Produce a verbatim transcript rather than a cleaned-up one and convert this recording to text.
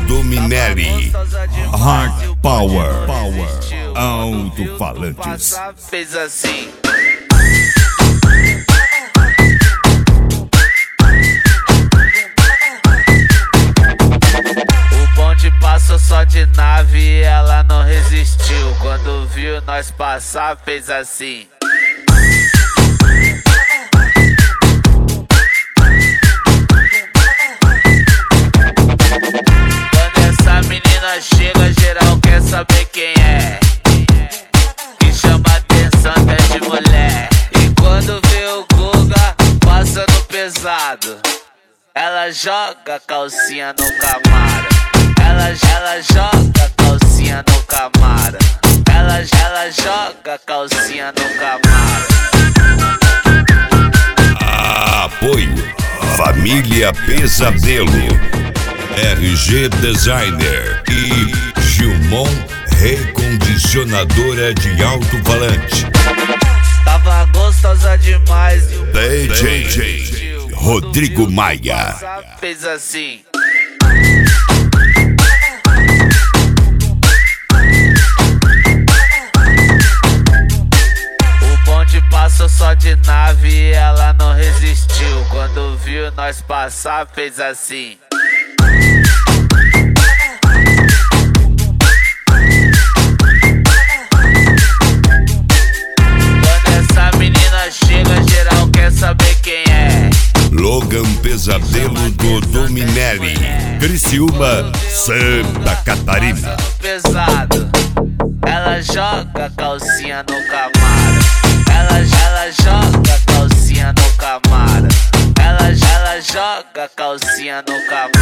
Dominelli. Hard Power. Alto-falantes. Fez assim. O bonde passou só de nave e ela não resistiu. Quando viu nós passar, fez assim. Chega, geral quer saber quem é, que chama atenção até de mulher. E quando vê o Guga passa no pesado, ela joga a calcinha no Camaro. Ela, ela joga a calcinha no Camaro. Ela, ela joga a calcinha no Camaro. Apoio Família Pesadelo, R G Designer e Gilmon Recondicionadora de alto-falante. Tava gostosa demais. D J Rodrigo Maia. Fez assim. O bonde passou só de nave e ela não resistiu. Quando viu nós passar, fez assim. Chega, geral quer saber quem é. Logan Pesadelo do Dominelli, Criciúma, Santa Catarina. Pesado, ela joga a calcinha no Camaro. Ela, ela joga a calcinha no Camaro. Ela, ela joga a calcinha no Camaro.